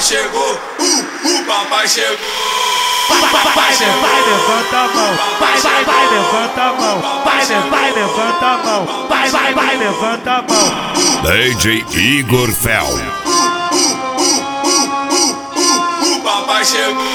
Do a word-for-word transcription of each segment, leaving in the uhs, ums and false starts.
chegou, uh, o papai chegou. Vai, vai, vai, levanta a mão. Vai, vai, vai, levanta a mão. Vai, vai, levanta a mão. Vai, vai, vai, levanta a mão. D J Igor Fel. O papai chegou.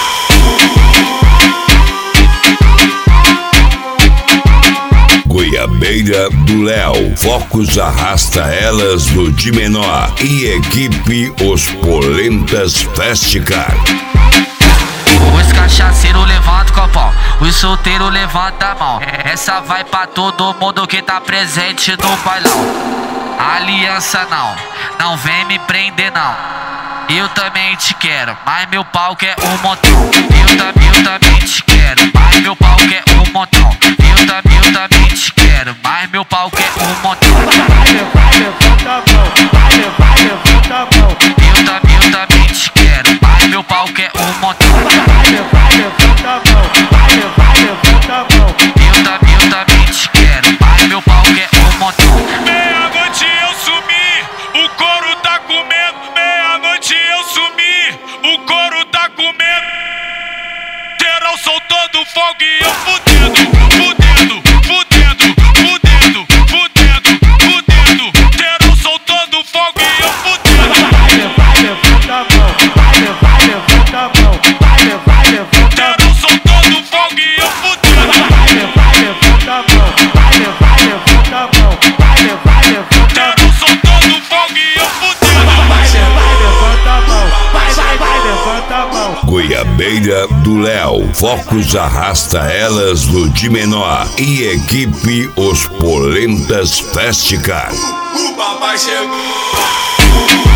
Goiabeira do Léo, Focos arrasta elas do Di Menor e equipe Os Polentas Festicar. Os cachaceiros levanta o copão, os solteiros levanta a mão. Essa vai pra todo mundo que tá presente no bailão. Aliança não, não vem me prender não. Eu também te quero, mas meu pau quer um montão. Eu, tam, eu também te quero, mas meu pau quer um montão. Eu, tam, eu também te quero, mas meu pau quer um montão. Vai, vai, levanta a mão. Vai, vai, levanta a mão. Eu, tam, eu também te quero, mas meu pau quer um montão. Vai, vai, levanta a mão. Vai, vai, levanta a mão. Eu, tam, eu também te quero, mas meu pau quer um montão. Meia-noite eu sumi, o couro tá comendo. Meia-noite eu sumi, o couro tá comendo. Geral soltando fogo e eu fudendo, fudendo, fudendo, fudendo, fudendo, fudendo. Geral soltando fogo e eu fudendo. Vai, vai, levanta a mão. Vai, vai, levanta a mão. Vai, vai, levanta a mão. Geral soltando fogo e eu fudendo. Vai, vai, levanta a mão. Vai, vai, levanta a mão. Vai, vai, levanta a mão. Geral soltando fogo e eu fudendo. Vai, vai, levanta a mão. Vai, vai, vai, levanta a mão. Goiabeira do Léo, Focos arrasta elas do Di Menor e equipe Os Polentas Festicar. O papai chegou.